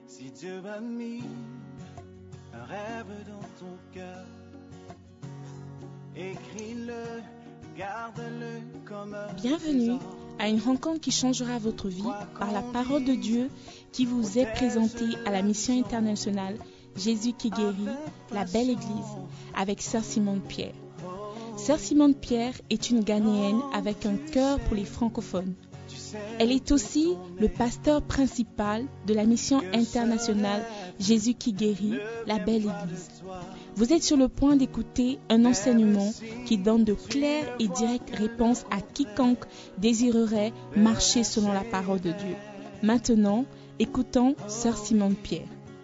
Si Dieu a mis un rêve dans ton cœur, écris-le, garde-le comme un Bienvenue à une rencontre qui changera votre vie par la parole de Dieu qui vous est présentée à la mission internationale Jésus qui guérit, la belle église, avec Sœur Simone Pierre. Sœur Simone Pierre est une Ghanéenne avec un cœur pour les francophones. Elle est aussi le pasteur principal de la mission internationale Jésus qui guérit, la belle église. Vous êtes sur le point d'écouter un enseignement qui donne de claires et directes réponses à quiconque désirerait marcher selon la parole de Dieu. Maintenant, écoutons Sœur Simone Pierre.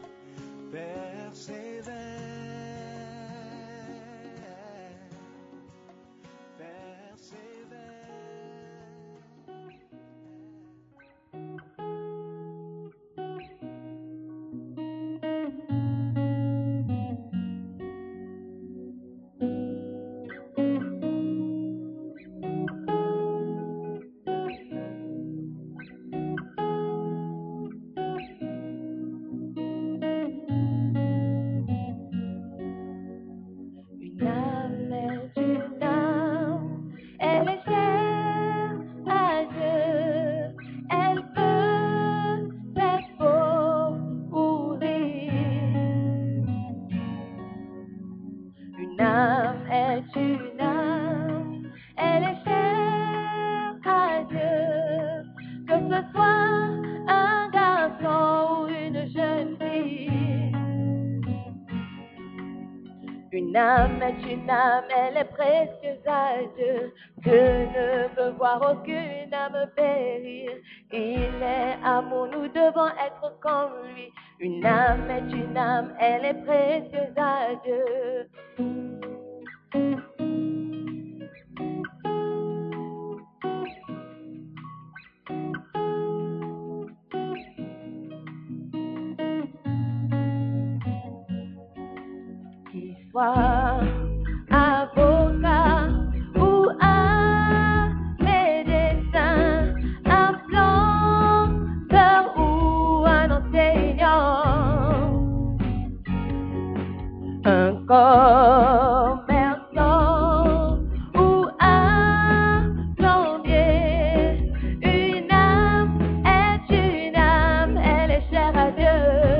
Une âme est une âme, elle est précieuse à Dieu. Que ne veut voir aucune âme périr. Il est amour, nous devons être comme lui. Une âme est une âme, elle est précieuse à Dieu. Qu'il soit avocat ou un médecin, un planteur ou un enseignant, un commerçant ou un plombier, une âme est une âme, elle est chère à Dieu.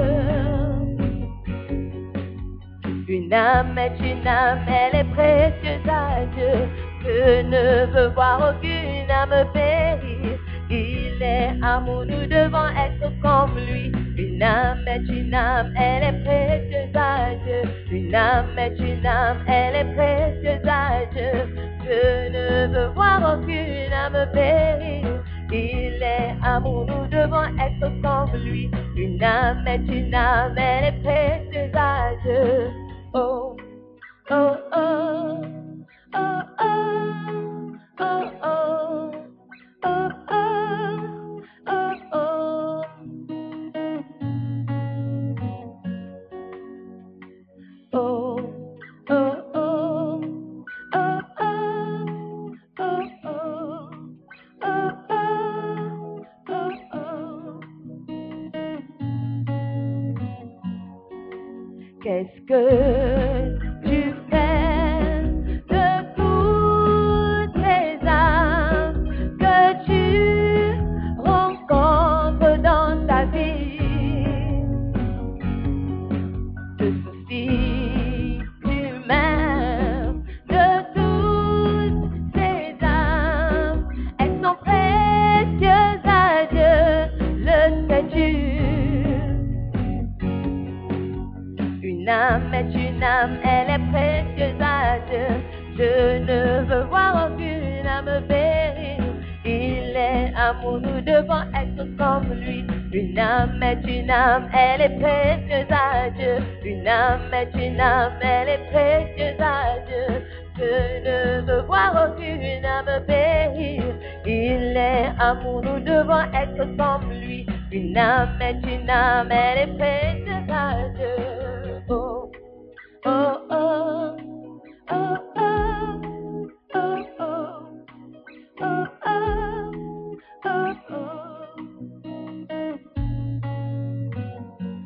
Une âme est une âme, elle est précieuse à Dieu. Que ne veut voir aucune âme périr. Il est amour, nous devons être comme lui. Une âme est une âme, elle est précieuse à Dieu. Une âme est une âme, elle est précieuse à Dieu. Que ne veut voir aucune âme périr. Il est amour, nous devons être comme lui. Une âme est une âme, elle est précieuse à Dieu. Oh, oh, oh, oh, oh, oh, oh, oh, oh, oh, oh. Oh, oh, oh, oh, oh, oh, oh, oh. Qu'est-ce que tu fais de toutes les âmes que tu rencontres dans ta vie? Te soucies-tu même de toutes ces âmes? Elles sont précieuses à Dieu, le sais-tu? Une âme est une âme, elle est précieuse à Dieu. Je ne veux voir aucune âme périr. Il est amour, nous devons être comme lui. Une âme est une âme, elle est précieuse à Dieu. Une âme est une âme, elle est précieuse à Dieu. Je ne veux voir aucune âme périr. Il est amour, nous devons être comme lui. Une âme est une âme, elle est précieuse à Dieu. Oh, oh, oh, oh, oh, oh, oh, oh, oh, oh, oh.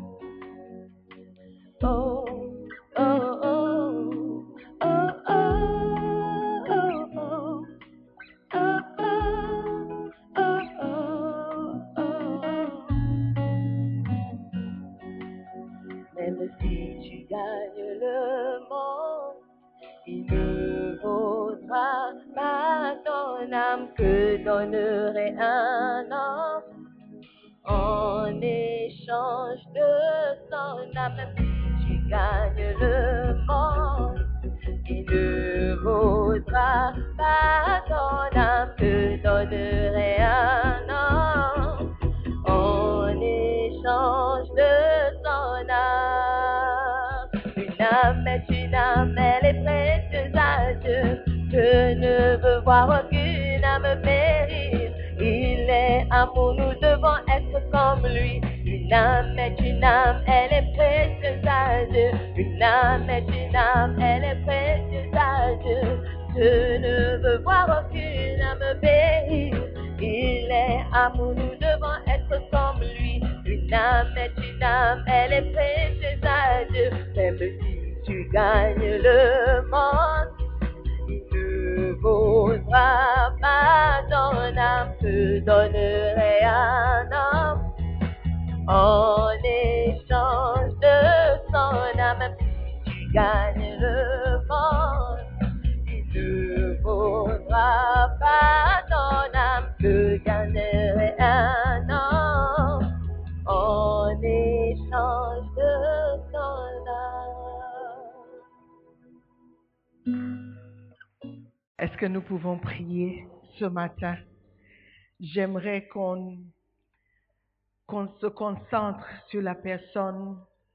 Même si tu gagnes le monde, il ne vaudra pas ton âme que donnerait un homme en échange de son âme. Même si tu gagnes le monde, il ne vaudra pas ton âme que donnerait un homme en échange de son âme. Une âme est une âme, elle est précieuse à Dieu, que ne veut voir aucune âme périr. Il est amour, nous devons être comme lui. Une âme est une âme, elle est précieuse à Dieu. Une âme est une âme, elle est précieuse à Dieu, que ne veut voir aucune âme périr. Il est amour, nous devons être comme lui. Une âme est une âme, elle est précieuse à Dieu. Même si tu gagnes le monde, il ne vaudra pas ton âme que donnerait un homme en échange de son âme. Même si tu gagnes le monde, il ne vaudra pas ton âme que gagnerait un homme en échange de son âme. Est-ce que nous pouvons prier ce matin? J'aimerais qu'on se concentre sur la personne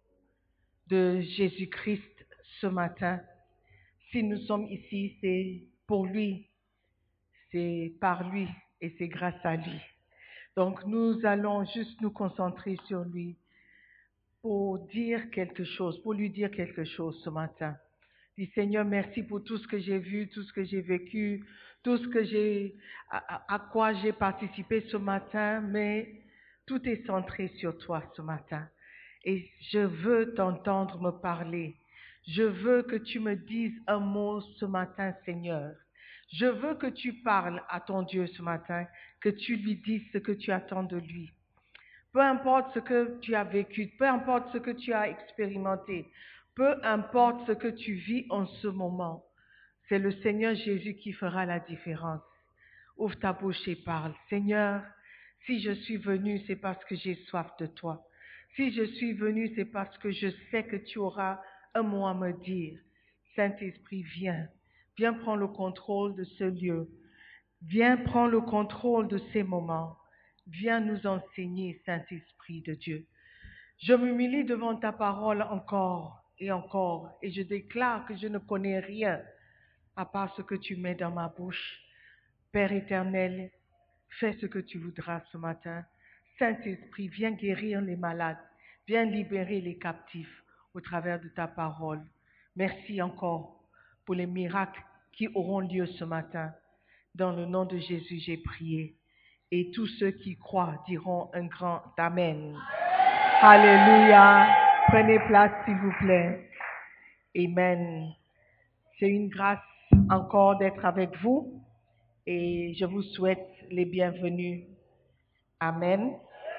de Jésus-Christ ce matin. Si nous sommes ici, c'est pour lui, c'est par lui et c'est grâce à lui. Donc nous allons juste nous concentrer sur lui pour dire quelque chose, pour lui dire quelque chose ce matin. Dis Seigneur, merci pour tout ce que j'ai vu, tout ce que j'ai vécu, tout ce que à quoi j'ai participé ce matin, mais tout est centré sur toi ce matin. Et je veux t'entendre me parler. Je veux que tu me dises un mot ce matin, Seigneur. Je veux que tu parles à ton Dieu ce matin, que tu lui dises ce que tu attends de lui. Peu importe ce que tu as vécu, peu importe ce que tu as expérimenté, peu importe ce que tu vis en ce moment, c'est le Seigneur Jésus qui fera la différence. Ouvre ta bouche et parle. Seigneur, si je suis venu, c'est parce que j'ai soif de toi. Si je suis venu, c'est parce que je sais que tu auras un mot à me dire. Saint-Esprit, viens. Viens prendre le contrôle de ce lieu. Viens prendre le contrôle de ces moments. Viens nous enseigner, Saint-Esprit de Dieu. Je m'humilie devant ta parole encore et encore, et je déclare que je ne connais rien à part ce que tu mets dans ma bouche. Père éternel, fais ce que tu voudras ce matin. Saint-Esprit, viens guérir les malades, viens libérer les captifs au travers de ta parole. Merci encore pour les miracles qui auront lieu ce matin. Dans le nom de Jésus, j'ai prié. Et tous ceux qui croient diront un grand Amen. Alléluia. Prenez place, s'il vous plaît. Amen. C'est une grâce encore d'être avec vous et je vous souhaite les bienvenus. Amen.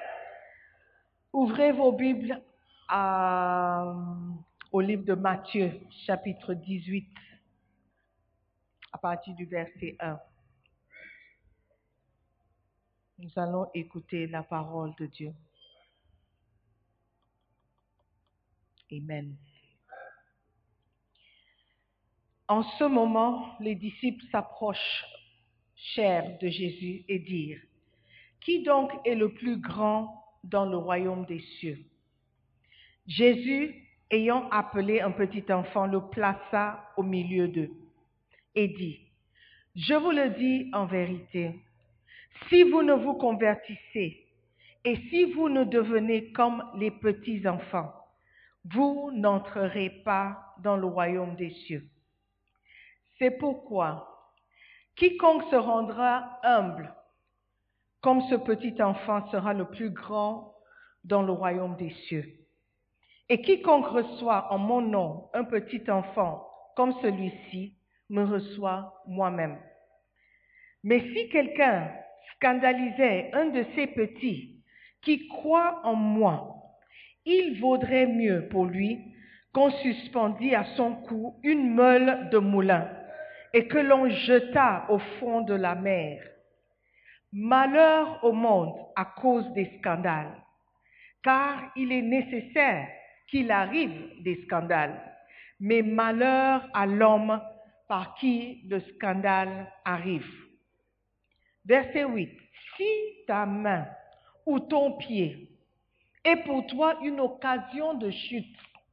Ouvrez vos Bibles au livre de Matthieu, chapitre 18, à partir du verset 1. Nous allons écouter la parole de Dieu. Amen. En ce moment, les disciples s'approchèrent de Jésus et dirent: Qui donc est le plus grand dans le royaume des cieux? Jésus, ayant appelé un petit enfant, le plaça au milieu d'eux et dit: Je vous le dis en vérité, si vous ne vous convertissez et si vous ne devenez comme les petits enfants, vous n'entrerez pas dans le royaume des cieux. C'est pourquoi quiconque se rendra humble comme ce petit enfant sera le plus grand dans le royaume des cieux. Et quiconque reçoit en mon nom un petit enfant comme celui-ci me reçoit moi-même. Mais si quelqu'un scandalisait un de ces petits qui croient en moi, il vaudrait mieux pour lui qu'on suspendît à son cou une meule de moulin et que l'on jetât au fond de la mer. Malheur au monde à cause des scandales, car il est nécessaire qu'il arrive des scandales, mais malheur à l'homme par qui le scandale arrive. Verset 8. Si ta main ou ton pied est pour toi une occasion de chute,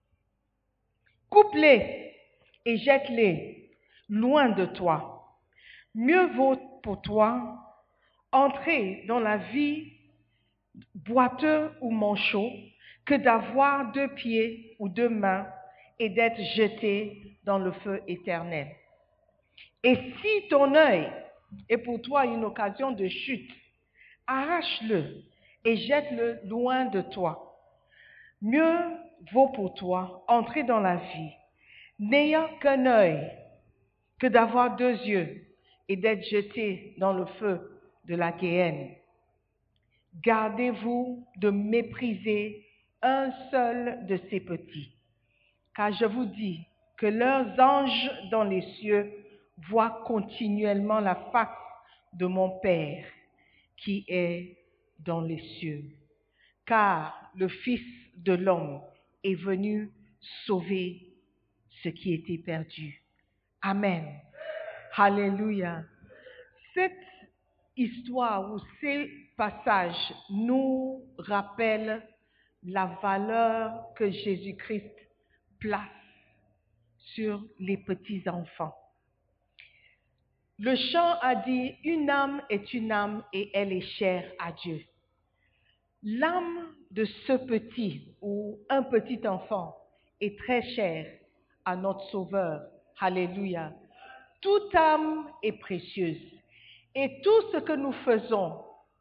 coupe-les et jette-les loin de toi. Mieux vaut pour toi entrer dans la vie boiteux ou manchot que d'avoir 2 pieds ou 2 mains et d'être jeté dans le feu éternel. Et si ton œil est pour toi une occasion de chute, arrache-le et jette-le loin de toi. Mieux vaut pour toi entrer dans la vie, n'ayant qu'un œil, que d'avoir 2 yeux et d'être jeté dans le feu de la Guéhenne. Gardez-vous de mépriser un seul de ces petits, car je vous dis que leurs anges dans les cieux voient continuellement la face de mon Père qui est dans les cieux. Car le Fils de l'homme est venu sauver ce qui était perdu. Amen. Alléluia. Cette histoire ou ces passages nous rappellent la valeur que Jésus-Christ place sur les petits-enfants. Le chant a dit, une âme est une âme et elle est chère à Dieu. L'âme de ce petit ou un petit enfant est très chère à notre Sauveur. Alléluia. Toute âme est précieuse. Et tout ce que nous faisons,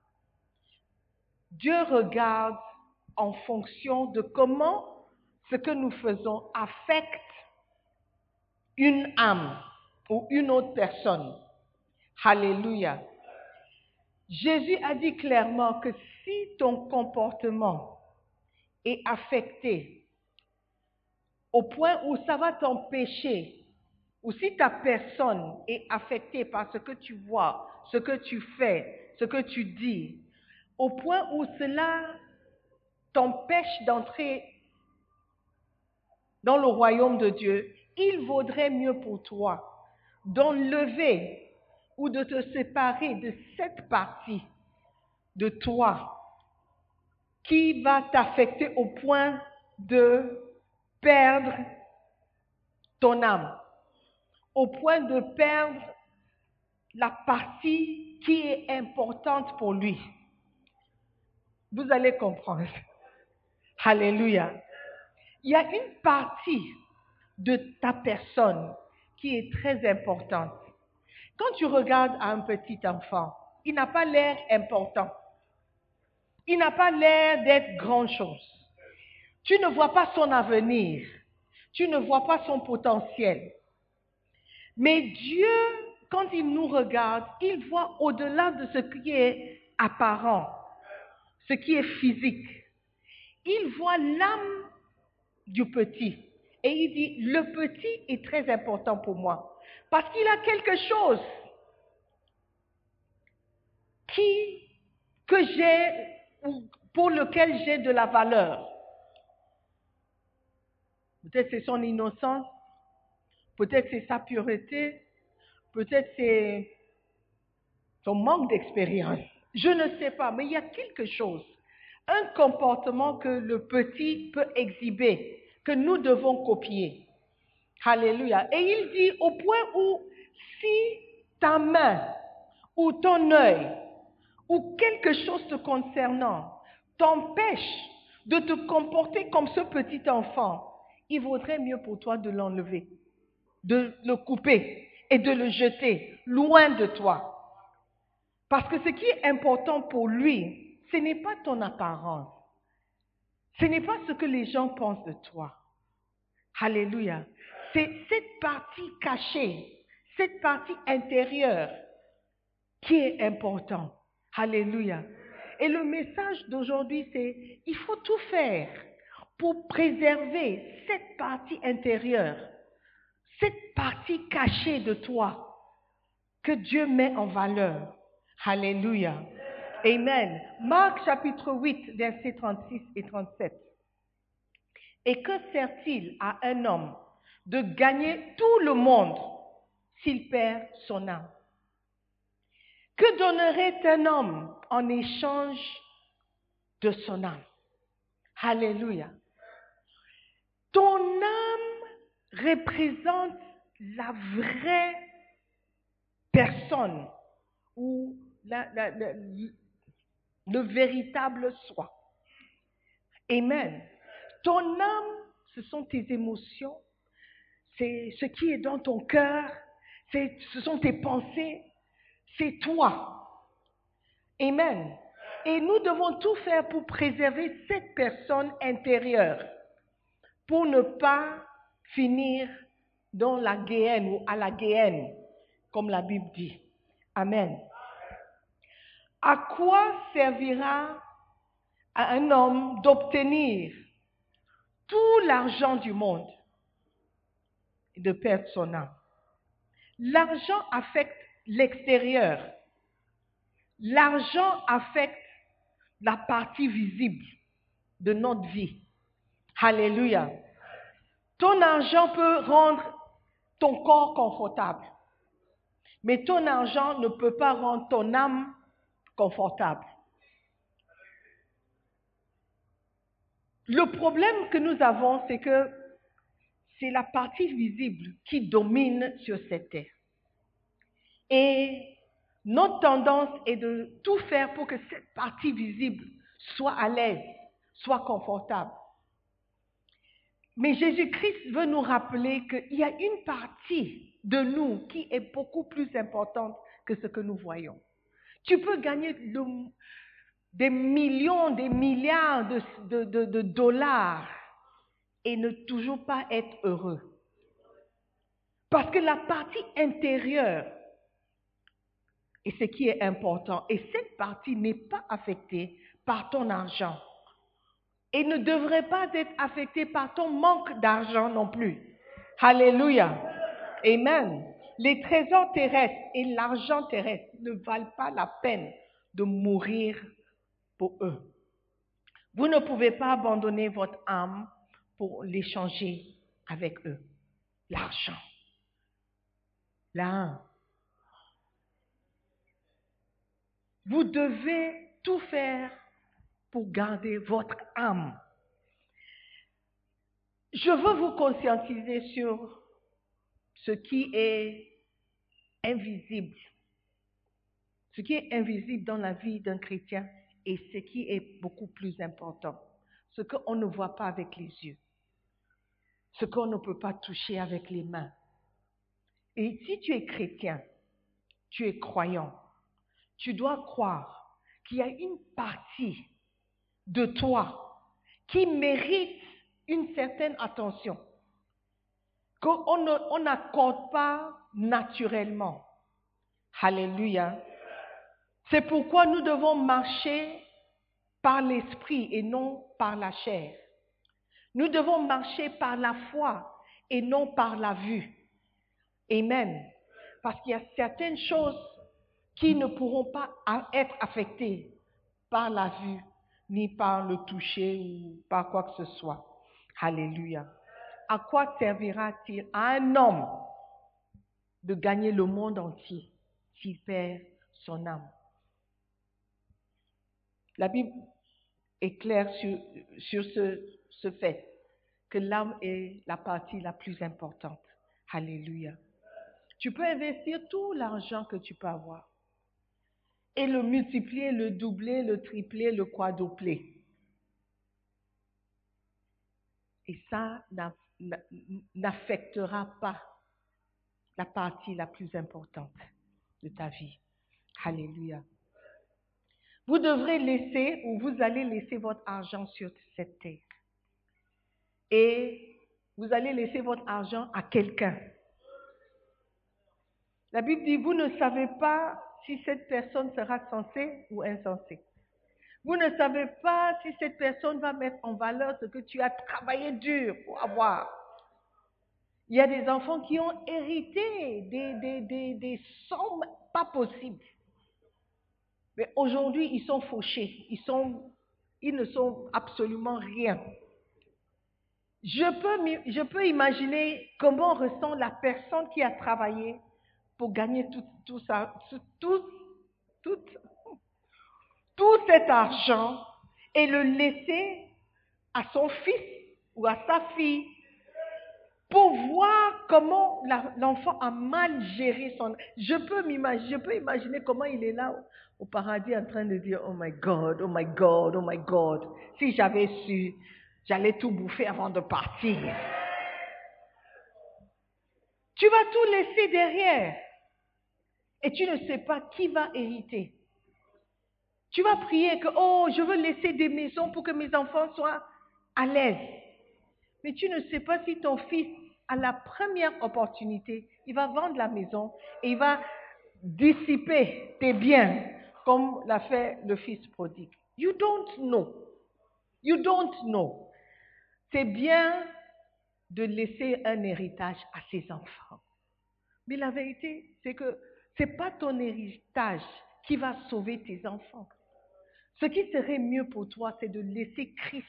Dieu regarde en fonction de comment ce que nous faisons affecte une âme ou une autre personne. Alléluia. Jésus a dit clairement que si ton comportement est affecté au point où ça va t'empêcher, ou si ta personne est affectée par ce que tu vois, ce que tu fais, ce que tu dis, au point où cela t'empêche d'entrer dans le royaume de Dieu, il vaudrait mieux pour toi d'enlever ou de te séparer de cette partie de toi qui va t'affecter au point de perdre ton âme, au point de perdre la partie qui est importante pour lui. Vous allez comprendre. Alléluia. Il y a une partie de ta personne qui est très importante. Quand tu regardes un petit enfant, il n'a pas l'air important. Il n'a pas l'air d'être grand-chose. Tu ne vois pas son avenir. Tu ne vois pas son potentiel. Mais Dieu, quand il nous regarde, il voit au-delà de ce qui est apparent, ce qui est physique. Il voit l'âme du petit. Et il dit, le petit est très important pour moi. Parce qu'il a quelque chose que j'ai, ou pour lequel j'ai de la valeur. Peut-être c'est son innocence, peut-être c'est sa pureté, peut-être c'est son manque d'expérience. Je ne sais pas, mais il y a quelque chose, un comportement que le petit peut exhiber, que nous devons copier. Alléluia. Et il dit au point où si ta main ou ton œil ou quelque chose te concernant t'empêche de te comporter comme ce petit enfant, il vaudrait mieux pour toi de l'enlever, de le couper et de le jeter loin de toi. Parce que ce qui est important pour lui, ce n'est pas ton apparence. Ce n'est pas ce que les gens pensent de toi. Alléluia. C'est cette partie cachée, cette partie intérieure qui est importante. Alléluia. Et le message d'aujourd'hui, c'est il faut tout faire pour préserver cette partie intérieure, cette partie cachée de toi que Dieu met en valeur. Alléluia. Amen. Marc chapitre 8, versets 36 et 37. Et que sert-il à un homme de gagner tout le monde s'il perd son âme? Que donnerait un homme en échange de son âme? Alléluia. Ton âme représente la vraie personne ou le véritable soi. Amen. Ton âme, ce sont tes émotions, c'est ce qui est dans ton cœur, ce sont tes pensées, c'est toi. Amen. Et nous devons tout faire pour préserver cette personne intérieure, pour ne pas finir dans la guéhenne ou à la guéhenne, comme la Bible dit. Amen. À quoi servira à un homme d'obtenir tout l'argent du monde et de perdre son âme? L'argent affecte l'extérieur. L'argent affecte la partie visible de notre vie. Alléluia. Ton argent peut rendre ton corps confortable, mais ton argent ne peut pas rendre ton âme confortable. Le problème que nous avons, c'est que c'est la partie visible qui domine sur cette terre. Et notre tendance est de tout faire pour que cette partie visible soit à l'aise, soit confortable. Mais Jésus-Christ veut nous rappeler qu'il y a une partie de nous qui est beaucoup plus importante que ce que nous voyons. Tu peux gagner des millions, des milliards de dollars et ne toujours pas être heureux. Parce que la partie intérieure est ce qui est important. Et cette partie n'est pas affectée par ton argent. Et ne devrait pas être affectée par ton manque d'argent non plus. Alléluia. Amen. Les trésors terrestres et l'argent terrestre ne valent pas la peine de mourir pour eux. Vous ne pouvez pas abandonner votre âme pour l'échanger avec eux. L'argent. L'âme. Vous devez tout faire pour garder votre âme. Je veux vous conscientiser sur ce qui est invisible. Ce qui est invisible dans la vie d'un chrétien et ce qui est beaucoup plus important. Ce qu'on ne voit pas avec les yeux. Ce qu'on ne peut pas toucher avec les mains. Et si tu es chrétien, tu es croyant, tu dois croire qu'il y a une partie de toi qui mérite une certaine attention, qu'on n'accorde pas naturellement. Alléluia. C'est pourquoi nous devons marcher par l'esprit et non par la chair. Nous devons marcher par la foi et non par la vue. Amen. Parce qu'il y a certaines choses qui ne pourront pas être affectées par la vue, ni par le toucher ou par quoi que ce soit. Alléluia. À quoi servira-t-il à un homme de gagner le monde entier s'il perd son âme? La Bible est claire sur ce fait, que l'âme est la partie la plus importante. Alléluia. Tu peux investir tout l'argent que tu peux avoir et le multiplier, le doubler, le tripler, le quadrupler. Et ça n'affectera pas la partie la plus importante de ta vie. Alléluia. Vous devrez laisser ou vous allez laisser votre argent sur cette terre. Et vous allez laisser votre argent à quelqu'un. La Bible dit, vous ne savez pas si cette personne sera sensée ou insensée. Vous ne savez pas si cette personne va mettre en valeur ce que tu as travaillé dur pour avoir. Il y a des enfants qui ont hérité des sommes pas possibles. Mais aujourd'hui, ils sont fauchés. Ils ne sont absolument rien. Je peux imaginer comment ressent la personne qui a travaillé pour gagner tout cet argent et le laisser à son fils ou à sa fille pour voir comment l'enfant a mal géré son... Je peux imaginer comment il est là au paradis en train de dire « Oh my God, oh my God, oh my God, si j'avais su, j'allais tout bouffer avant de partir. » Tu vas tout laisser derrière et tu ne sais pas qui va hériter. Tu vas prier que « Oh, je veux laisser des maisons pour que mes enfants soient à l'aise. » Mais tu ne sais pas si ton fils, à la première opportunité, il va vendre la maison et il va dissiper tes biens comme l'a fait le fils prodigue. You don't know. You don't know. C'est bien de laisser un héritage à ses enfants. Mais la vérité, c'est que ce n'est pas ton héritage qui va sauver tes enfants. Ce qui serait mieux pour toi, c'est de laisser Christ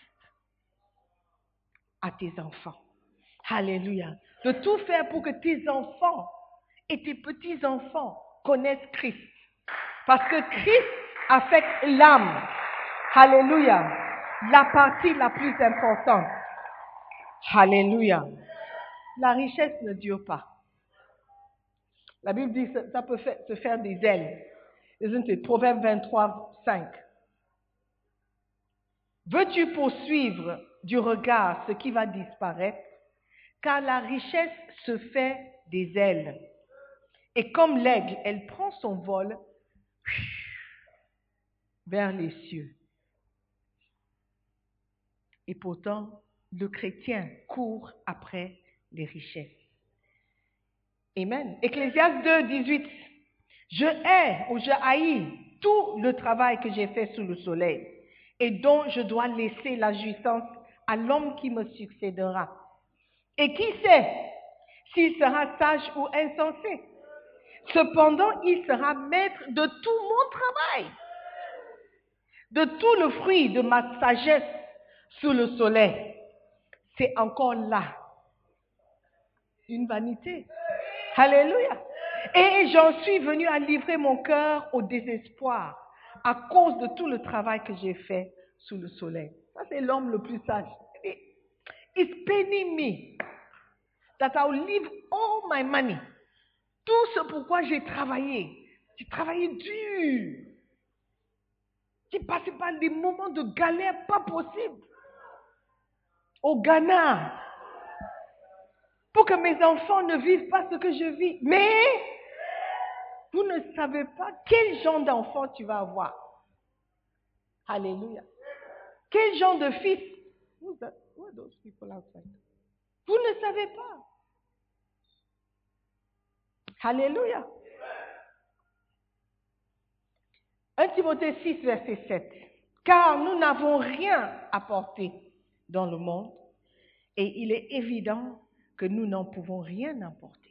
à tes enfants. Alléluia. De tout faire pour que tes enfants et tes petits-enfants connaissent Christ. Parce que Christ affecte l'âme. Alléluia. La partie la plus importante. Alléluia. La richesse ne dure pas. La Bible dit que ça peut se faire des ailes. Isn't it? Proverbe 23, 5. Veux-tu poursuivre du regard ce qui va disparaître? Car la richesse se fait des ailes. Et comme l'aigle, elle prend son vol vers les cieux. Et pourtant, le chrétien court après les richesses. Amen. Ecclésiaste 2, 18. Je hais ou je haïs tout le travail que j'ai fait sous le soleil et dont je dois laisser la jouissance à l'homme qui me succédera. Et qui sait s'il sera sage ou insensé? Cependant, il sera maître de tout mon travail, de tout le fruit de ma sagesse sous le soleil. C'est encore là une vanité. Alléluia. Et j'en suis venu à livrer mon cœur au désespoir à cause de tout le travail que j'ai fait sous le soleil. Ça, c'est l'homme le plus sage. It's paining me that I'll leave all my money. Tout ce pourquoi j'ai travaillé. J'ai travaillé dur. J'ai passé par des moments de galère pas possible. Au Ghana. Pour que mes enfants ne vivent pas ce que je vis. Mais vous ne savez pas quel genre d'enfant tu vas avoir. Alléluia. Quel genre de fils. Who are those people outside? Vous ne savez pas. Alléluia. 1 Timothée 6, verset 7. Car nous n'avons rien apporté dans le monde et il est évident que nous n'en pouvons rien apporter.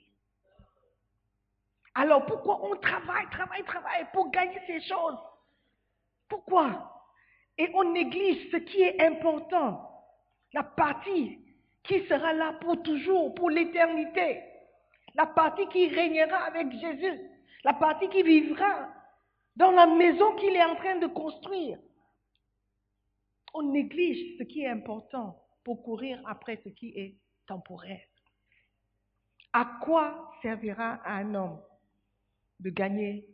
Alors pourquoi on travaille pour gagner ces choses? Pourquoi? Et on néglige ce qui est important, la partie qui sera là pour toujours, pour l'éternité, la partie qui régnera avec Jésus, la partie qui vivra dans la maison qu'il est en train de construire. On néglige ce qui est important pour courir après ce qui est temporaire. À quoi servira à un homme de gagner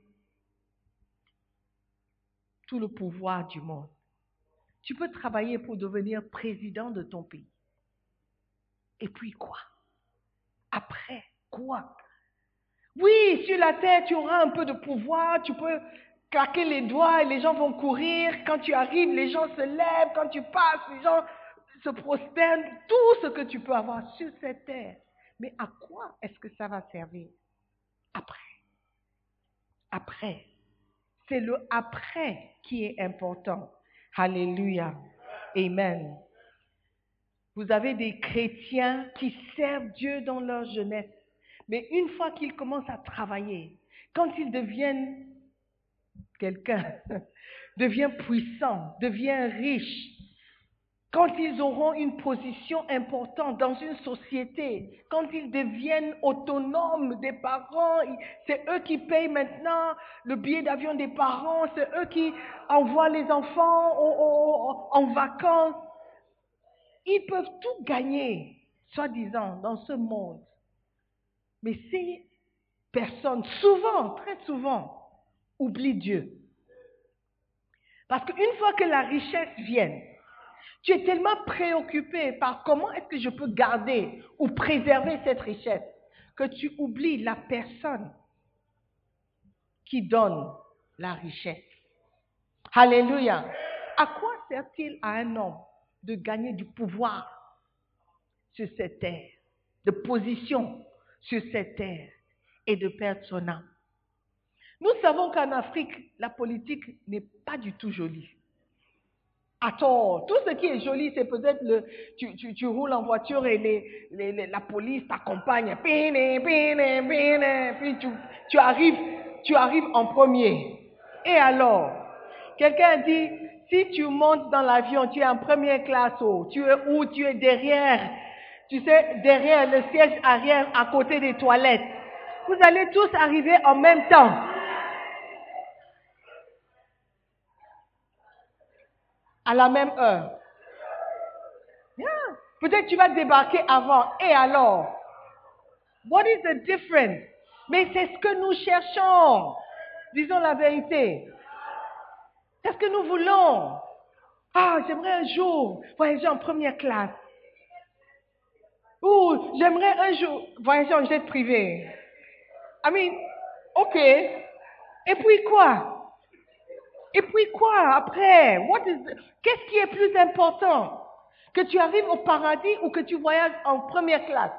tout le pouvoir du monde? Tu peux travailler pour devenir président de ton pays. Et puis quoi? Après quoi? Oui, sur la terre, tu auras un peu de pouvoir, tu peux claquer les doigts et les gens vont courir. Quand tu arrives, les gens se lèvent. Quand tu passes, les gens se prosternent. Tout ce que tu peux avoir sur cette terre. Mais à quoi est-ce que ça va servir? Après. Après. C'est le après qui est important. Alléluia. Amen. Vous avez des chrétiens qui servent Dieu dans leur jeunesse. Mais une fois qu'ils commencent à travailler, quand ils deviennent quelqu'un, deviennent puissants, deviennent riches, quand ils auront une position importante dans une société, quand ils deviennent autonomes des parents, c'est eux qui payent maintenant le billet d'avion des parents, c'est eux qui envoient les enfants en vacances. Ils peuvent tout gagner, soi-disant, dans ce monde. Mais ces personnes, souvent, très souvent, oublient Dieu. Parce qu'une fois que la richesse vient, tu es tellement préoccupé par comment est-ce que je peux garder ou préserver cette richesse que tu oublies la personne qui donne la richesse. Alléluia. À quoi sert-il à un homme de gagner du pouvoir sur cette terre, de position sur cette terre et de perdre son âme? Nous savons qu'en Afrique, la politique n'est pas du tout jolie. Attends, tout ce qui est joli, c'est peut-être tu roules en voiture et la police t'accompagne. Puis tu arrives en premier. Et alors, quelqu'un dit, si tu montes dans l'avion, tu es en première classe, tu es derrière, tu sais, derrière le siège arrière à côté des toilettes. Vous allez tous arriver en même temps. À la même heure. Yeah. Peut-être tu vas débarquer avant. Et alors? What is the difference? Mais c'est ce que nous cherchons. Disons la vérité. C'est ce que nous voulons. Ah, j'aimerais un jour voyager en première classe. Ou j'aimerais un jour voyager en jet privé. I mean, ok. Et puis quoi? Et puis quoi après? Qu'est-ce qui est plus important? Que tu arrives au paradis ou que tu voyages en première classe?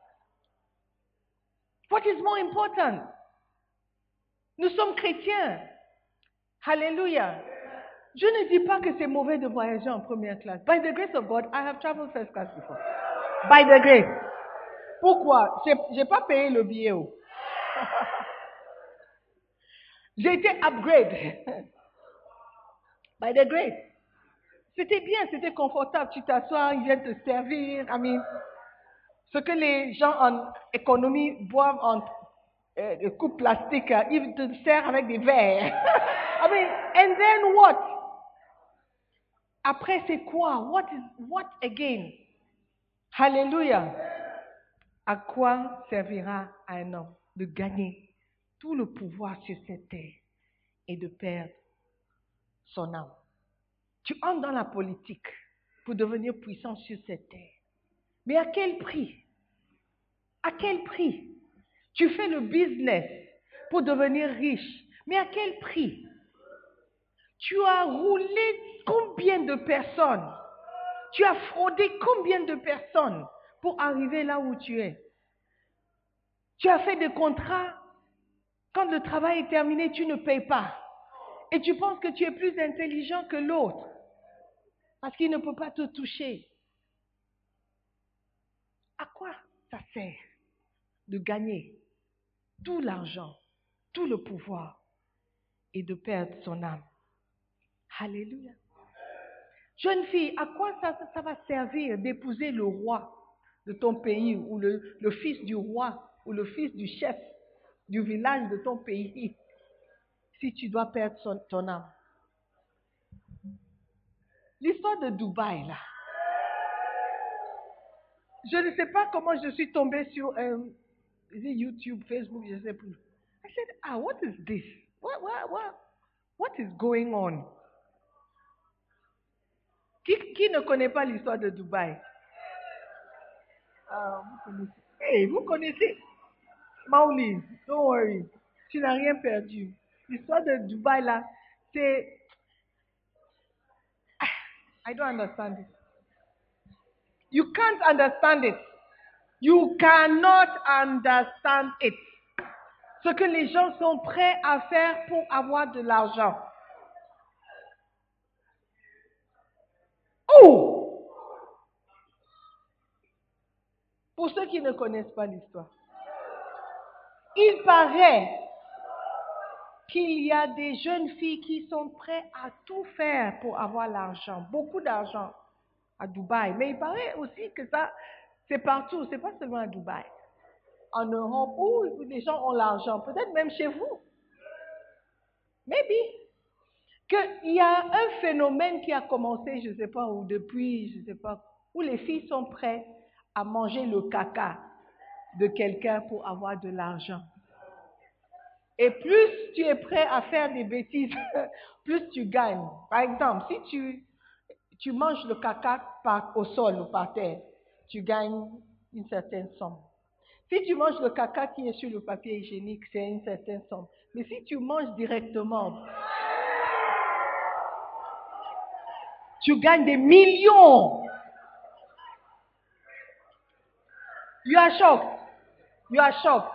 What is more important? Nous sommes chrétiens. Alléluia. Je ne dis pas que c'est mauvais de voyager en première classe. By the grace of God, I have traveled first class before. By the grace. Pourquoi? J'ai pas payé le billet. J'ai été upgrade. By the grace. C'était bien, c'était confortable. Tu t'assois, ils viennent te servir. I mean, ce que les gens en économie boivent en coupe plastique, ils te servent avec des verres. I mean, and then what? Après, c'est quoi? What again? Hallelujah. À quoi servira à un homme de gagner tout le pouvoir sur cette terre et de perdre son âme? Tu entres dans la politique pour devenir puissant sur cette terre. Mais à quel prix? À quel prix? Tu fais le business pour devenir riche. Mais à quel prix? Tu as roulé combien de personnes? Tu as fraudé combien de personnes pour arriver là où tu es? Tu as fait des contrats. Quand le travail est terminé, tu ne payes pas. Et tu penses que tu es plus intelligent que l'autre. Parce qu'il ne peut pas te toucher. À quoi ça sert de gagner tout l'argent, tout le pouvoir et de perdre son âme? Alléluia. Jeune fille, à quoi ça va servir d'épouser le roi de ton pays ou le fils du roi ou le fils du chef du village de ton pays si tu dois perdre ton âme? L'histoire de Dubaï, là. Je ne sais pas comment je suis tombée sur YouTube, Facebook, je ne sais plus. I said, what is this? What is going on? Qui ne connaît pas l'histoire de Dubaï? Vous connaissez. Hey, vous connaissez? Mauli, don't worry. Tu n'as rien perdu. L'histoire de Dubaï, là, c'est... I don't understand it. You can't understand it. You cannot understand it. Ce que les gens sont prêts à faire pour avoir de l'argent. Pour ceux qui ne connaissent pas l'histoire, il paraît qu'il y a des jeunes filles qui sont prêtes à tout faire pour avoir l'argent, beaucoup d'argent à Dubaï. Mais il paraît aussi que ça, c'est partout, c'est pas seulement à Dubaï. En Europe, où les gens ont l'argent, peut-être même chez vous. Maybe. Qu'il y a un phénomène qui a commencé, je ne sais pas, ou depuis, je ne sais pas, où les filles sont prêtes à manger le caca de quelqu'un pour avoir de l'argent. Et plus tu es prêt à faire des bêtises, plus tu gagnes. Par exemple, si tu manges le caca au sol ou par terre, tu gagnes une certaine somme. Si tu manges le caca qui est sur le papier hygiénique, c'est une certaine somme. Mais si tu manges directement, tu gagnes des millions. You are shocked. You are shocked.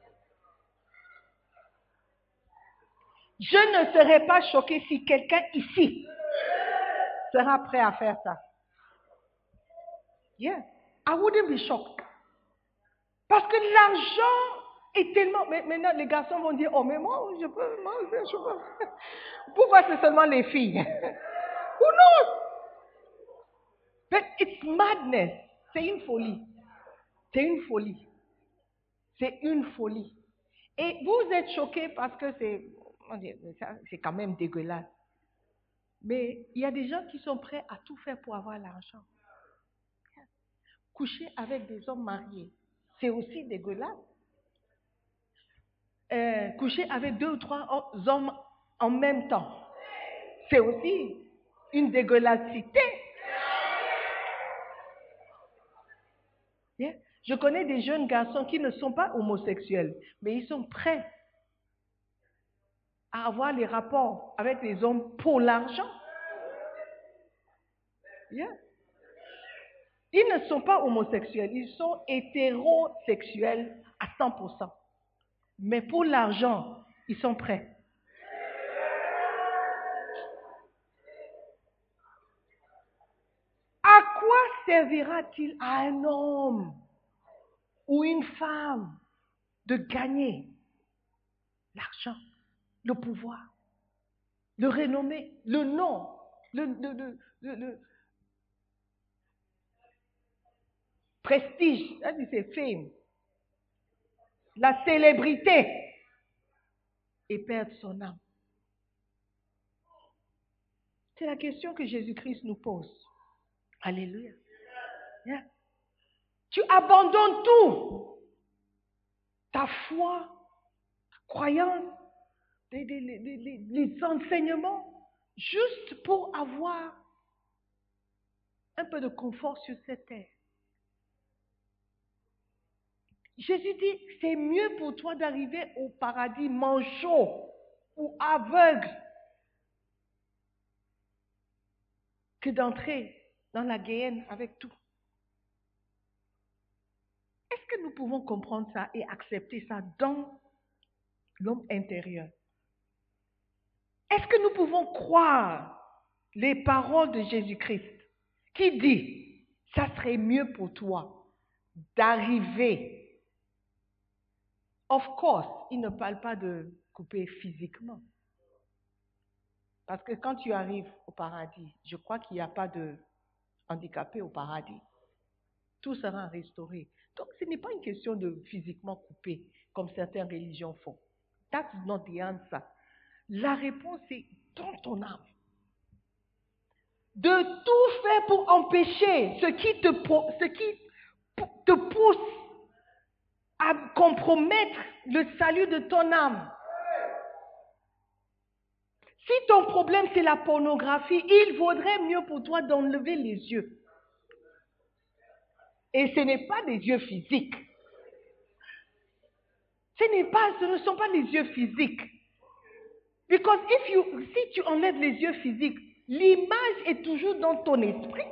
Je ne serais pas choqué si quelqu'un ici sera prêt à faire ça. Yeah, I wouldn't be shocked. Parce que l'argent est tellement... Mais maintenant, les garçons vont dire, oh, mais moi, je peux... Pourquoi c'est seulement les filles? Who knows? But it's madness. C'est une folie. C'est une folie. C'est une folie. Et vous êtes choqués parce que c'est quand même dégueulasse. Mais il y a des gens qui sont prêts à tout faire pour avoir l'argent. Coucher avec des hommes mariés, c'est aussi dégueulasse. Coucher avec 2 ou 3 hommes en même temps, c'est aussi une dégueulassité. Yeah. Je connais des jeunes garçons qui ne sont pas homosexuels, mais ils sont prêts à avoir les rapports avec les hommes pour l'argent. Yeah. Ils ne sont pas homosexuels, ils sont hétérosexuels à 100%. Mais pour l'argent, ils sont prêts. À quoi servira-t-il à un homme ou une femme de gagner l'argent, le pouvoir, le renommée, le nom, le prestige, c'est fame, la célébrité, et perdre son âme? C'est la question que Jésus-Christ nous pose. Alléluia. Yeah. Tu abandonnes tout. Ta foi, ta croyance, les enseignements, juste pour avoir un peu de confort sur cette terre. Jésus dit, c'est mieux pour toi d'arriver au paradis manchot ou aveugle que d'entrer dans la guéhenne avec tout. Est-ce que nous pouvons comprendre ça et accepter ça dans l'homme intérieur? Est-ce que nous pouvons croire les paroles de Jésus-Christ qui dit, ça serait mieux pour toi d'arriver. Of course, il ne parle pas de couper physiquement. Parce que quand tu arrives au paradis, je crois qu'il n'y a pas de handicapé au paradis. Tout sera restauré. Donc, ce n'est pas une question de physiquement couper, comme certaines religions font. That's not the answer. La réponse est dans ton âme. De tout faire pour empêcher ce qui te pousse à compromettre le salut de ton âme. Si ton problème c'est la pornographie, il vaudrait mieux pour toi d'enlever les yeux. Et ce n'est pas des yeux physiques. Ce ne sont pas les yeux physiques. Because si tu enlèves les yeux physiques, l'image est toujours dans ton esprit.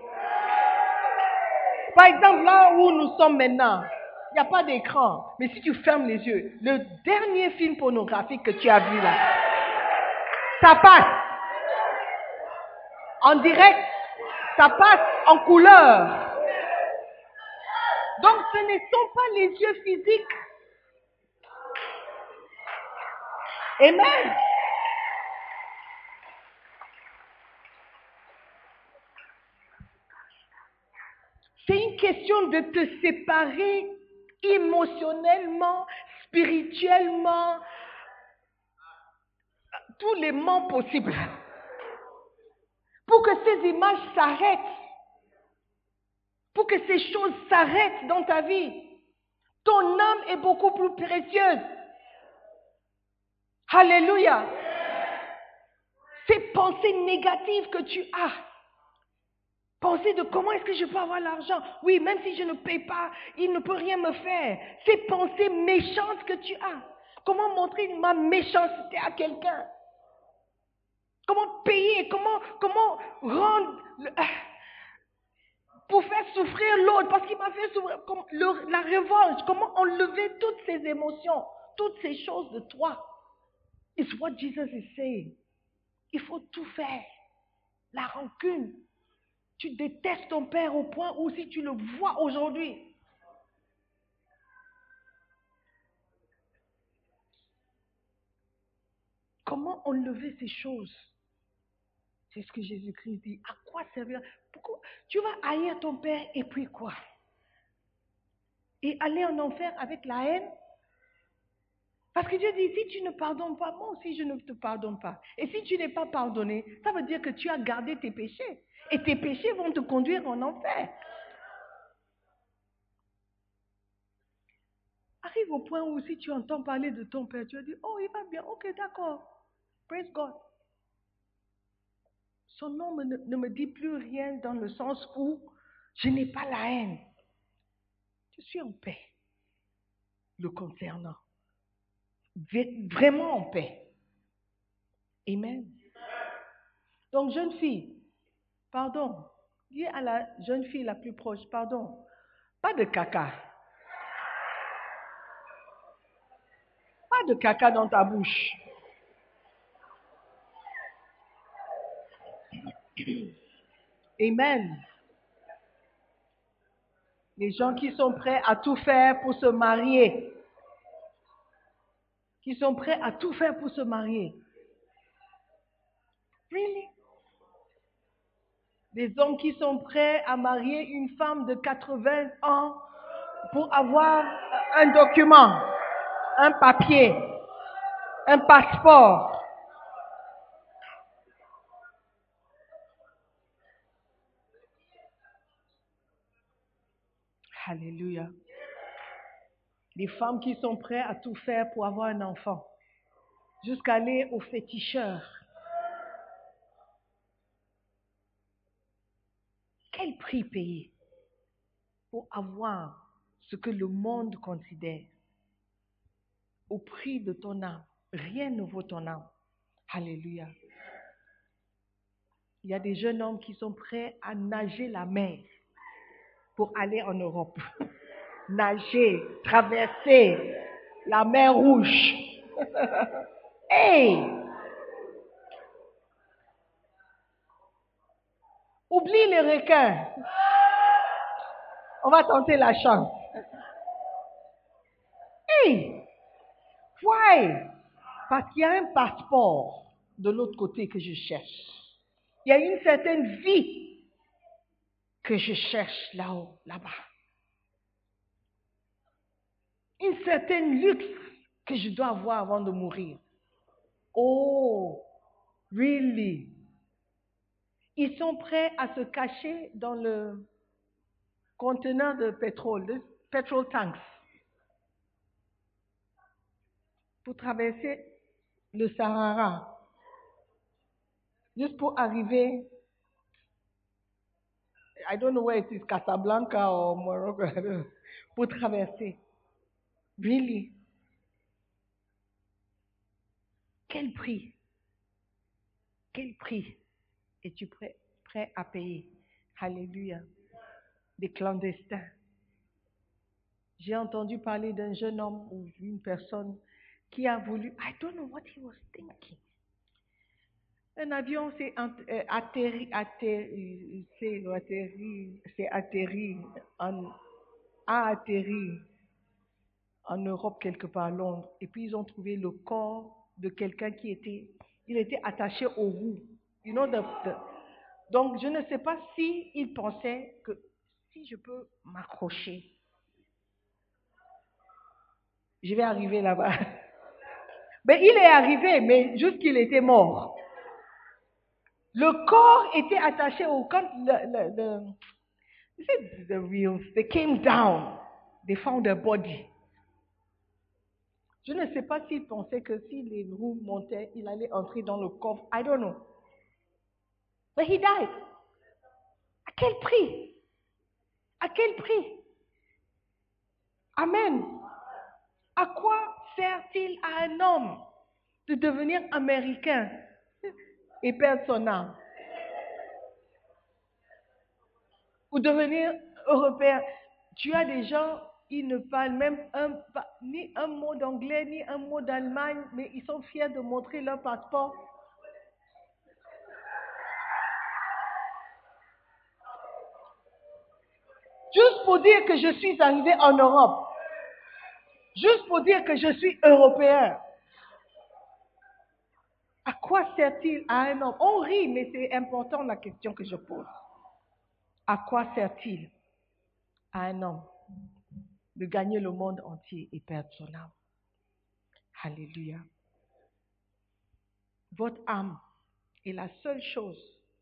Par exemple, là où nous sommes maintenant, il n'y a pas d'écran. Mais si tu fermes les yeux, le dernier film pornographique que tu as vu là, ça passe en direct, ça passe en couleur. Donc ce ne sont pas les yeux physiques. Amen. C'est une question de te séparer émotionnellement, spirituellement, tous les mots possibles. Pour que ces images s'arrêtent. Pour que ces choses s'arrêtent dans ta vie. Ton âme est beaucoup plus précieuse. Alléluia. Ces pensées négatives que tu as. Penser de comment est-ce que je peux avoir l'argent. Oui, même si je ne paye pas, il ne peut rien me faire. Ces pensées méchantes que tu as. Comment montrer ma méchanceté à quelqu'un? Comment payer? Comment rendre... pour faire souffrir l'autre, parce qu'il m'a fait souffrir. La révolte, comment enlever toutes ces émotions, toutes ces choses de toi. It's what Jesus is saying. Il faut tout faire. La rancune. Tu détestes ton père au point où si tu le vois aujourd'hui, comment enlever ces choses? C'est ce que Jésus-Christ dit. À quoi servir? Pourquoi tu vas haïr ton père et puis quoi? Et aller en enfer avec la haine? Parce que Dieu dit, si tu ne pardonnes pas, moi aussi je ne te pardonne pas. Et si tu n'es pas pardonné, ça veut dire que tu as gardé tes péchés. Et tes péchés vont te conduire en enfer. Arrive au point où si tu entends parler de ton père, tu vas dire, oh il va bien, ok d'accord, praise God. Son nom ne me dit plus rien dans le sens où je n'ai pas la haine. Je suis en paix le concernant. Vraiment en paix. Amen. Donc, jeune fille, pardon. Dis à la jeune fille la plus proche, pardon. Pas de caca. Pas de caca dans ta bouche. Amen. Les gens qui sont prêts à tout faire pour se marier. Qui sont prêts à tout faire pour se marier. Really? Des hommes qui sont prêts à marier une femme de 80 ans pour avoir un document, un papier, un passeport. Alléluia. Les femmes qui sont prêtes à tout faire pour avoir un enfant, jusqu'à aller au féticheur. Quel prix payer pour avoir ce que le monde considère au prix de ton âme? Rien ne vaut ton âme. Alléluia. Il y a des jeunes hommes qui sont prêts à nager la mer pour aller en Europe. Nager, traverser la mer Rouge. Hey! Oublie les requins. On va tenter la chance. Hey! Why? Parce qu'il y a un passeport de l'autre côté que je cherche. Il y a une certaine vie que je cherche là-haut, là-bas. Une certaine luxe que je dois avoir avant de mourir. Oh, really? Ils sont prêts à se cacher dans le conteneur de pétrole, le petrol tanks, pour traverser le Sahara, juste pour arriver, I don't know where it is, Casablanca or Morocco, pour traverser. Really? Quel prix? Quel prix es-tu prêt à payer? Alléluia. Des clandestins. J'ai entendu parler d'un jeune homme ou d'une personne qui a voulu, I don't know what he was thinking. Un avion s'est atterri a atterri en Europe, quelque part à Londres, et puis ils ont trouvé le corps de quelqu'un qui était attaché aux roues. Donc, je ne sais pas s'il pensait que si je peux m'accrocher, je vais arriver là-bas. Mais il est arrivé, mais juste qu'il était mort. Le corps était attaché au... Quand the wheels, they came down, they found a body. Je ne sais pas s'il pensait que si les roues montaient, il allait entrer dans le coffre. I don't know. But he died. À quel prix? À quel prix? Amen. À quoi sert-il à un homme de devenir américain et perdre son âme? Ou devenir européen? Tu as des gens, ils ne parlent même ni un mot d'anglais, ni un mot d'Allemagne, mais ils sont fiers de montrer leur passeport. Juste pour dire que je suis arrivé en Europe. Juste pour dire que je suis européen. À quoi sert-il à un homme? On rit, mais c'est important la question que je pose. À quoi sert-il à un homme de gagner le monde entier et perdre son âme? Alléluia. Votre âme est la seule chose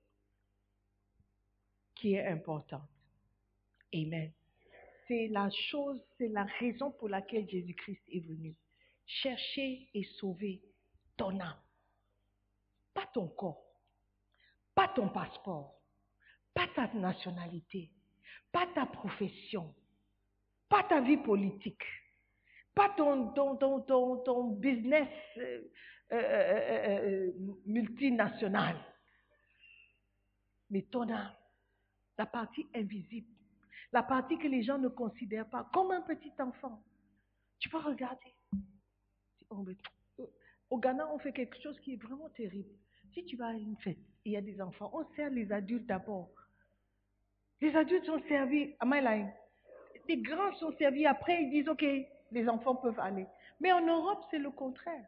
qui est importante. Amen. C'est la raison pour laquelle Jésus-Christ est venu. Chercher et sauver ton âme. Pas ton corps, pas ton passeport, pas ta nationalité, pas ta profession, pas ta vie politique, pas ton business multinational, mais ton âme, la partie invisible, la partie que les gens ne considèrent pas, comme un petit enfant. Tu peux regarder. Au Ghana, on fait quelque chose qui est vraiment terrible. Si tu vas à une fête, il y a des enfants, on sert les adultes d'abord. Les adultes sont servis, am I lying? Les grands sont servis, après ils disent, ok, les enfants peuvent aller. Mais en Europe, c'est le contraire.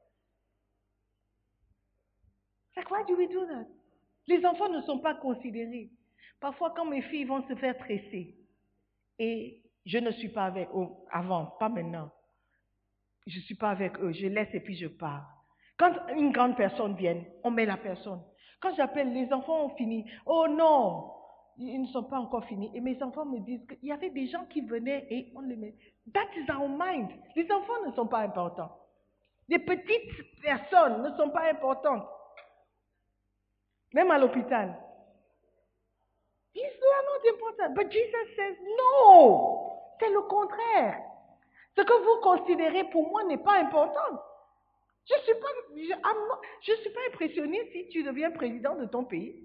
Like, why do we do that? Les enfants ne sont pas considérés. Parfois, quand mes filles vont se faire tresser, et je ne suis pas avec eux, avant, pas maintenant, je ne suis pas avec eux, je laisse et puis je pars. Quand une grande personne vient, on met la personne. Quand j'appelle, les enfants ont fini. Oh non, ils ne sont pas encore finis. Et mes enfants me disent qu'il y avait des gens qui venaient et on les met. That is our mind. Les enfants ne sont pas importants. Les petites personnes ne sont pas importantes. Même à l'hôpital. These are not important. But Jesus says, no. C'est le contraire. Ce que vous considérez pour moi n'est pas important. Je ne suis pas impressionné si tu deviens président de ton pays.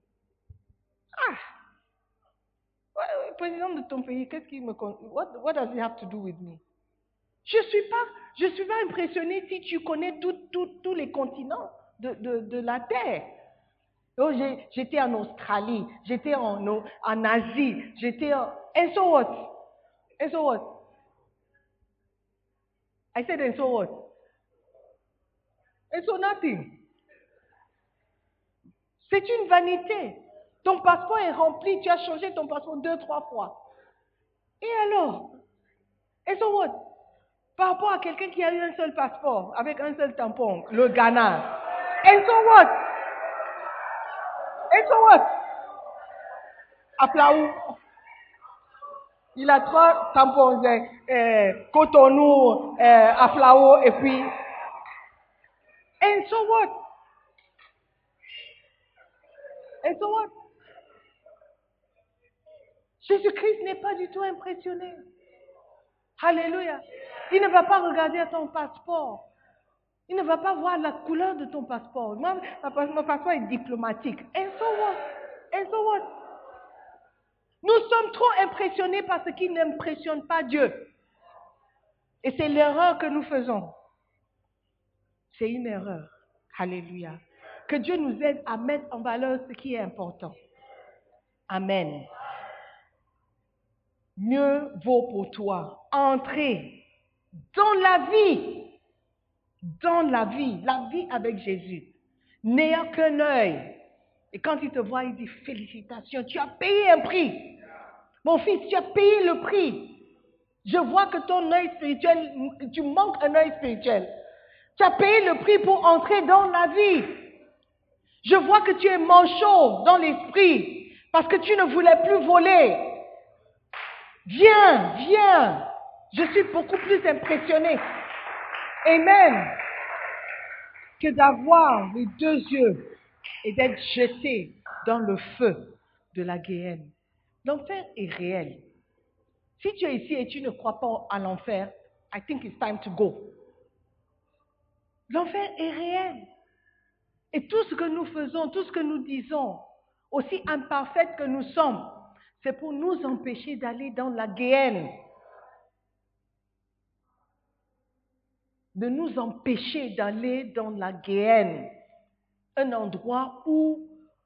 Président de ton pays, qu'est-ce qui me compte? What does it have to do with me? Je suis pas impressionné si tu connais tous les continents de la terre. Oh, j'étais en Australie, j'étais en Asie, j'étais en... And so what? And so what? I said, and so what? And so nothing. C'est une vanité. Ton passeport est rempli, tu as changé ton passeport 2-3 fois. Et alors? And so what? Par rapport à quelqu'un qui a eu un seul passeport, avec un seul tampon, le Ghana. And so what? And so what? À Plaou. Il a 3 tampons, Cotonou, à Plaou, et puis... And so what? And so what? Jésus-Christ n'est pas du tout impressionné. Alléluia. Il ne va pas regarder à ton passeport. Il ne va pas voir la couleur de ton passeport. Moi, mon passeport est diplomatique. And so what? And so what? Nous sommes trop impressionnés par ce qui n'impressionne pas Dieu. Et c'est l'erreur que nous faisons. C'est une erreur. Alléluia. Que Dieu nous aide à mettre en valeur ce qui est important. Amen. mieux vaut pour toi entrer dans la vie avec Jésus, n'ayant qu'un œil. Et quand il te voit, il dit félicitations, tu as payé un prix. Mon fils, tu as payé le prix. Je vois que ton œil spirituel, tu manques un œil spirituel. Tu as payé le prix pour entrer dans la vie. Je vois que tu es manchot dans l'esprit parce que tu ne voulais plus voler. Viens. Je suis beaucoup plus impressionnée. Amen. Que d'avoir les deux yeux et d'être jeté dans le feu de la guéhenne. L'enfer est réel. Si tu es ici et tu ne crois pas à l'enfer, I think it's time to go. L'enfer est réel. Et tout ce que nous faisons, tout ce que nous disons, aussi imparfaites que nous sommes, c'est pour nous empêcher d'aller dans la guéhenne. De nous empêcher d'aller dans la guéhenne. Un endroit où,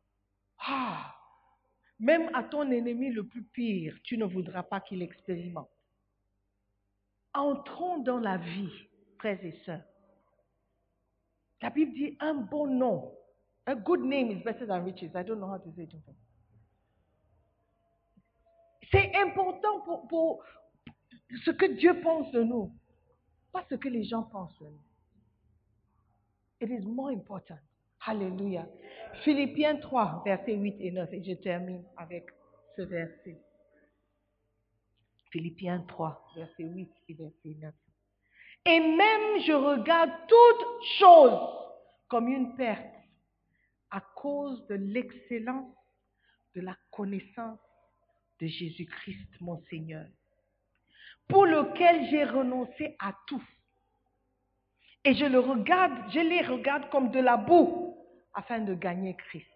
même à ton ennemi le plus pire, tu ne voudras pas qu'il expérimente. Entrons dans la vie, frères et sœurs. La Bible dit un bon nom. A good name is better than riches. I don't know how to say it. C'est important pour ce que Dieu pense de nous, pas ce que les gens pensent de nous. It is more important. Alléluia. Philippiens 3, versets 8 et 9. Et je termine avec ce verset. Philippiens 3, verset 8 et verset 9. Et même je regarde toutes choses comme une perte à cause de l'excellence de la connaissance de Jésus-Christ, mon Seigneur, pour lequel j'ai renoncé à tout. Et je les regarde comme de la boue afin de gagner Christ.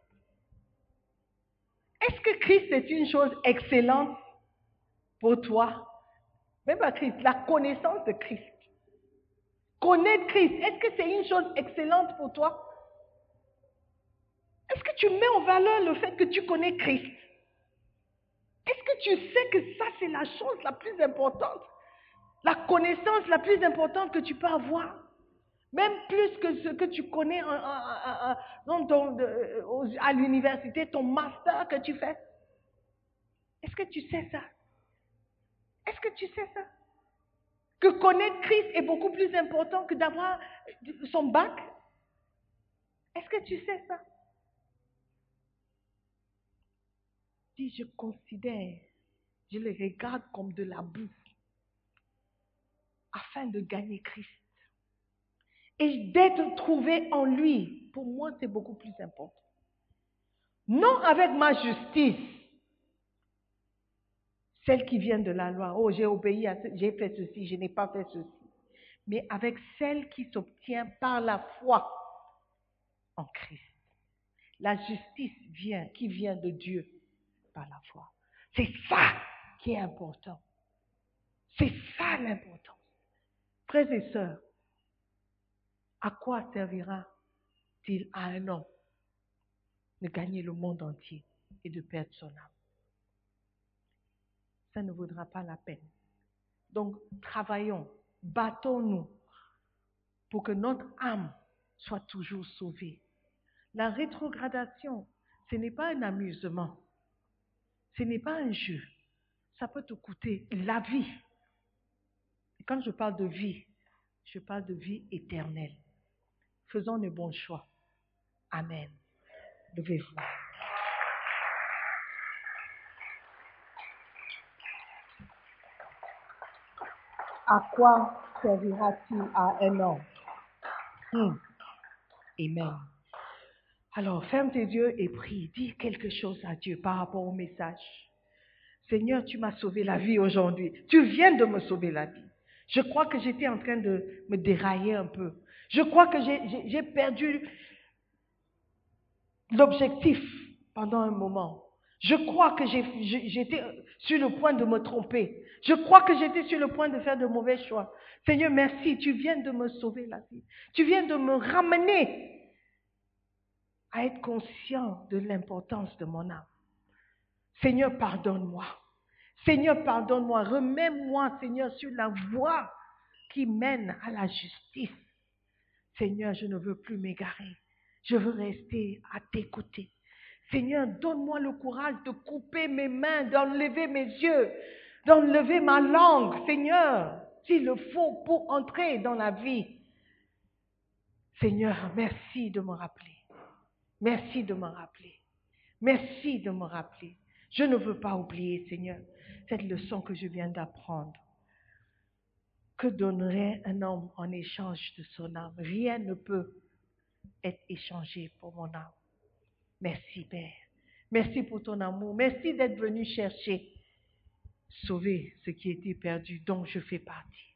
Est-ce que Christ est une chose excellente pour toi? Même pas Christ, la connaissance de Christ. Connaître Christ, est-ce que c'est une chose excellente pour toi? Est-ce que tu mets en valeur le fait que tu connais Christ? Est-ce que tu sais que ça, c'est la chose la plus importante? La connaissance la plus importante que tu peux avoir? Même plus que ce que tu connais à l'université, ton master que tu fais. Est-ce que tu sais ça? Est-ce que tu sais ça? Que connaître Christ est beaucoup plus important que d'avoir son bac? Est-ce que tu sais ça? Si je considère, je les regarde comme de la boue afin de gagner Christ. Et d'être trouvé en lui, pour moi, c'est beaucoup plus important. Non avec ma justice, celle qui vient de la loi. Oh, j'ai obéi à ce, j'ai fait ceci, je n'ai pas fait ceci. Mais avec celle qui s'obtient par la foi en Christ. La justice qui vient de Dieu par la foi. C'est ça qui est important. C'est ça l'importance. Frères et sœurs, à quoi servira-t-il à un homme de gagner le monde entier et de perdre son âme? Ça ne vaudra pas la peine. Donc, travaillons, battons-nous pour que notre âme soit toujours sauvée. La rétrogradation, ce n'est pas un amusement. Ce n'est pas un jeu. Ça peut te coûter la vie. Et quand je parle de vie, je parle de vie éternelle. Faisons le bon choix. Amen. Levez-vous. À quoi servira-t-il à un homme? Amen. Alors, ferme tes yeux et prie. Dis quelque chose à Dieu par rapport au message. Seigneur, tu m'as sauvé la vie aujourd'hui. Tu viens de me sauver la vie. Je crois que j'étais en train de me dérailler un peu. Je crois que j'ai perdu l'objectif pendant un moment. Je crois que j'étais sur le point de me tromper. Je crois que j'étais sur le point de faire de mauvais choix. Seigneur, merci, tu viens de me sauver la vie. Tu viens de me ramener à être conscient de l'importance de mon âme. Seigneur, pardonne-moi. Seigneur, pardonne-moi. Remets-moi, Seigneur, sur la voie qui mène à la justice. Seigneur, je ne veux plus m'égarer. Je veux rester à tes côtés. Seigneur, donne-moi le courage de couper mes mains, d'enlever mes yeux, d'enlever ma langue, Seigneur, s'il le faut pour entrer dans la vie. Seigneur, merci de me rappeler. Merci de me rappeler. Merci de me rappeler. Je ne veux pas oublier, Seigneur, cette leçon que je viens d'apprendre. Que donnerait un homme en échange de son âme? Rien ne peut être échangé pour mon âme. Merci, Père. Merci pour ton amour. Merci d'être venu chercher, sauver ce qui était perdu, dont je fais partie.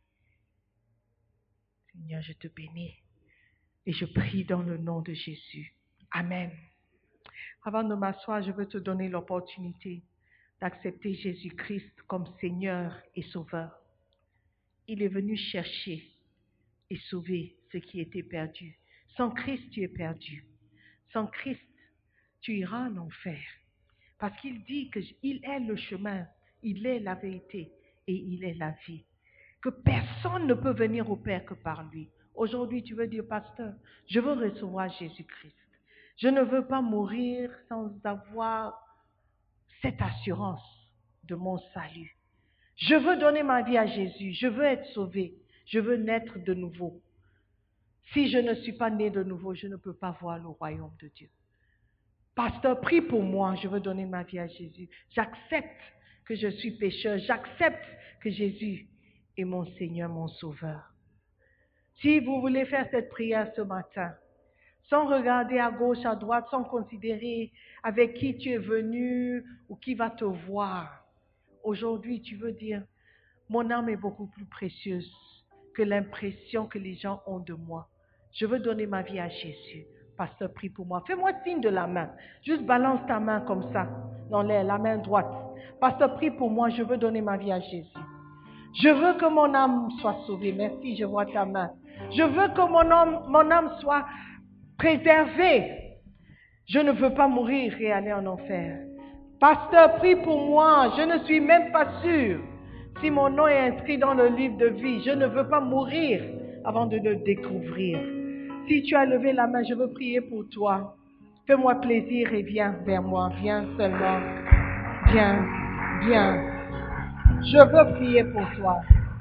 Seigneur, je te bénis et je prie dans le nom de Jésus. Amen. Avant de m'asseoir, je veux te donner l'opportunité d'accepter Jésus-Christ comme Seigneur et Sauveur. Il est venu chercher et sauver ce qui était perdu. Sans Christ, tu es perdu. Sans Christ, tu iras en enfer. Parce qu'il dit qu'il est le chemin, il est la vérité et il est la vie. Que personne ne peut venir au Père que par lui. Aujourd'hui, tu veux dire, pasteur, je veux recevoir Jésus-Christ. Je ne veux pas mourir sans avoir cette assurance de mon salut. Je veux donner ma vie à Jésus. Je veux être sauvé. Je veux naître de nouveau. Si je ne suis pas né de nouveau, je ne peux pas voir le royaume de Dieu. Pasteur, prie pour moi. Je veux donner ma vie à Jésus. J'accepte que je suis pécheur. J'accepte que Jésus est mon Seigneur, mon Sauveur. Si vous voulez faire cette prière ce matin, sans regarder à gauche, à droite, sans considérer avec qui tu es venu ou qui va te voir. Aujourd'hui, tu veux dire, mon âme est beaucoup plus précieuse que l'impression que les gens ont de moi. Je veux donner ma vie à Jésus. Pasteur, prie pour moi. Fais-moi signe de la main. Juste balance ta main comme ça, dans l'air, la main droite. Pasteur, prie pour moi, je veux donner ma vie à Jésus. Je veux que mon âme soit sauvée. Merci, je vois ta main. Je veux que mon âme soit préservée. Je ne veux pas mourir et aller en enfer. Pasteur, prie pour moi. Je ne suis même pas sûr si mon nom est inscrit dans le livre de vie. Je ne veux pas mourir avant de le découvrir. Si tu as levé la main, je veux prier pour toi. Fais-moi plaisir et viens vers moi. Viens seulement. Viens, viens. Je veux prier pour toi.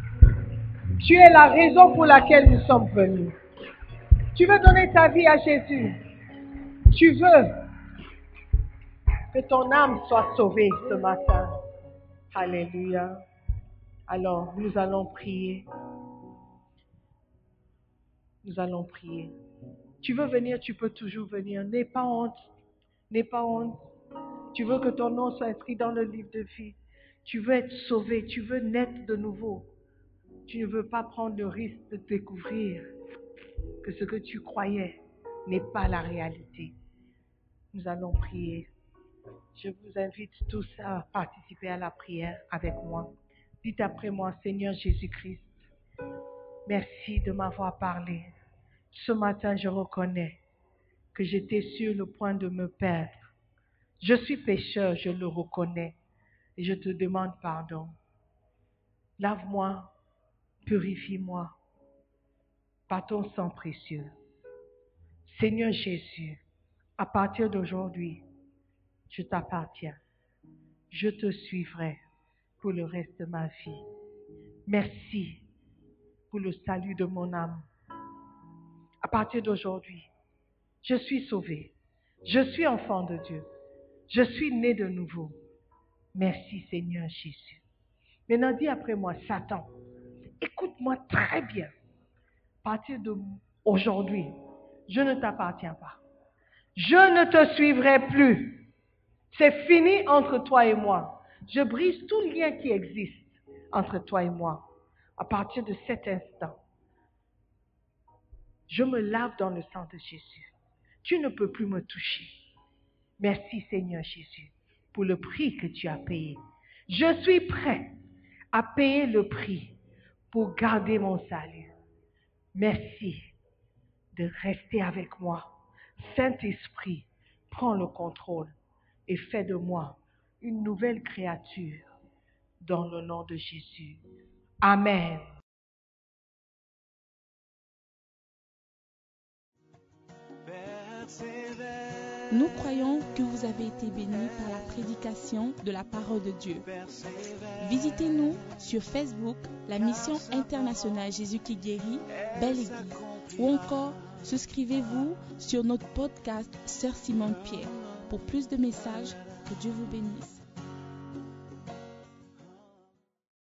Tu es la raison pour laquelle nous sommes venus. Tu veux donner ta vie à Jésus. Tu veux que ton âme soit sauvée ce matin. Alléluia. Alors, nous allons prier. Nous allons prier. Tu veux venir, tu peux toujours venir. N'aie pas honte. N'aie pas honte. Tu veux que ton nom soit inscrit dans le livre de vie. Tu veux être sauvé. Tu veux naître de nouveau. Tu ne veux pas prendre le risque de découvrir que ce que tu croyais n'est pas la réalité. Nous allons prier. Je vous invite tous à participer à la prière avec moi. Dites après moi, Seigneur Jésus-Christ, merci de m'avoir parlé. Ce matin, je reconnais que j'étais sur le point de me perdre. Je suis pécheur, je le reconnais, et je te demande pardon. Lave-moi, purifie-moi par ton sang précieux. Seigneur Jésus, à partir d'aujourd'hui, je t'appartiens. Je te suivrai pour le reste de ma vie. Merci pour le salut de mon âme. À partir d'aujourd'hui, je suis sauvé. Je suis enfant de Dieu. Je suis né de nouveau. Merci Seigneur Jésus. Maintenant, dis après moi, Satan, écoute-moi très bien. À partir d'aujourd'hui, je ne t'appartiens pas. Je ne te suivrai plus. C'est fini entre toi et moi. Je brise tout lien qui existe entre toi et moi. À partir de cet instant, je me lave dans le sang de Jésus. Tu ne peux plus me toucher. Merci Seigneur Jésus pour le prix que tu as payé. Je suis prêt à payer le prix pour garder mon salut. Merci de rester avec moi. Saint-Esprit, prends le contrôle et fais de moi une nouvelle créature dans le nom de Jésus. Amen. Nous croyons que vous avez été bénis par la prédication de la parole de Dieu. Visitez-nous sur Facebook, la Mission internationale Jésus qui guérit, Belle Église, ou encore souscrivez-vous sur notre podcast Sœur Simone Pierre. Pour plus de messages, que Dieu vous bénisse.